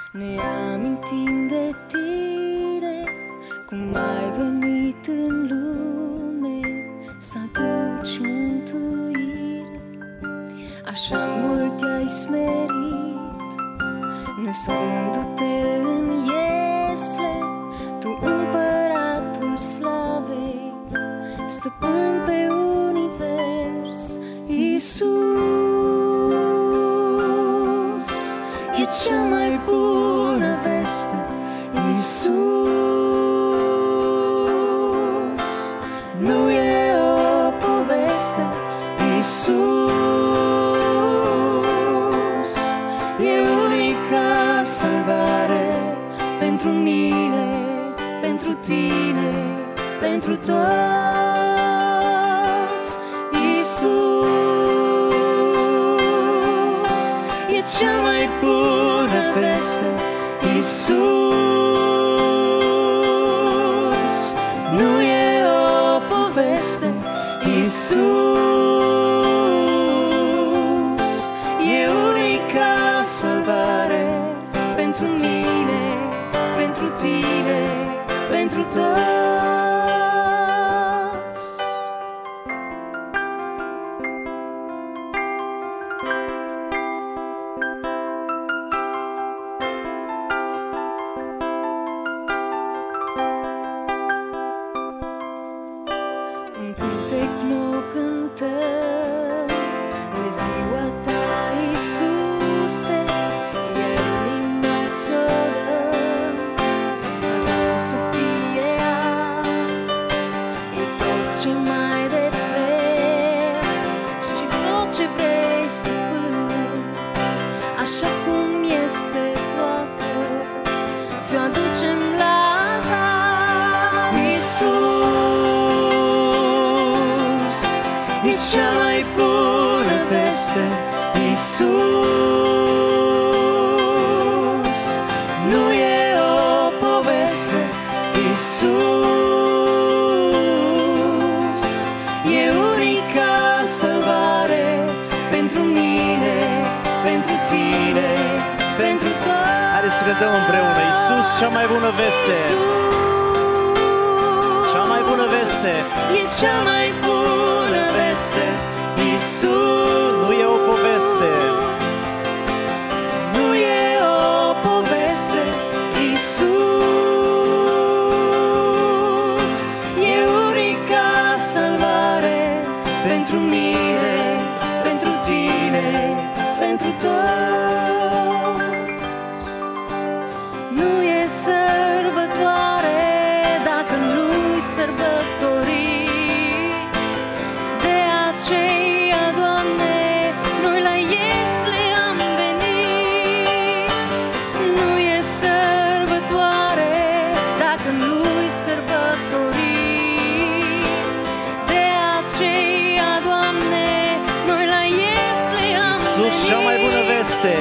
Ne amintim de tine, cum ai venit în lume să aduci mântuire. Așa mult te-ai smerit, născându-te în iesle, tu împăratul slavei, stăpân pe univers. Iisus e cea mai bună veste. Iisus nu e o poveste. Iisus e unica salvare pentru mine, pentru tine, pentru toți. Iisus e cea mai bună veste. Iisus nu e o poveste. Iisus e unica salvare pentru mine, pentru tine, pentru toți. Un cântec nou cântăm de ziua ta, Iisuse, iar inima ți-o dăm. A ta să fie azi, e tot ce mai de preț și tot ce vrei, stăpâne, așa cum este toată, ți-o aducem la altar. Iisus e cea mai bună veste. Iisus nu e o poveste. Iisus e unica salvare pentru mine, pentru tine, pentru toți. Haideți să cântăm împreună. Iisus, cea mai bună veste. Cea mai bună veste. E cea mai bună veste. Iisus Nu e o poveste. nu e o poveste. Iisus e unica salvare pentru mine, pentru tine, pentru toți. Nu e sărbătoare dacă nu-i sărbătorit. De aceea, Doamne, noi la iesle am venit. Nu e sărbătoare dacă nu-i sărbătorit. De aceea, Doamne, noi la iesle am venit. Iisus, cea mai bună veste.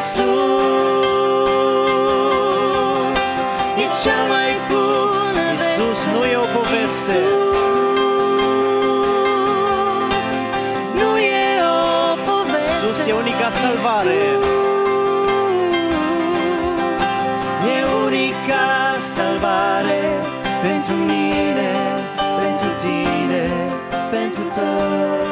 Iisus e cea mai bună veste. Iisus nu e o poveste. Iisus nu e o poveste. Iisus e unica salvare. Iisus e unica salvare pentru mine, pentru tine, pentru toți.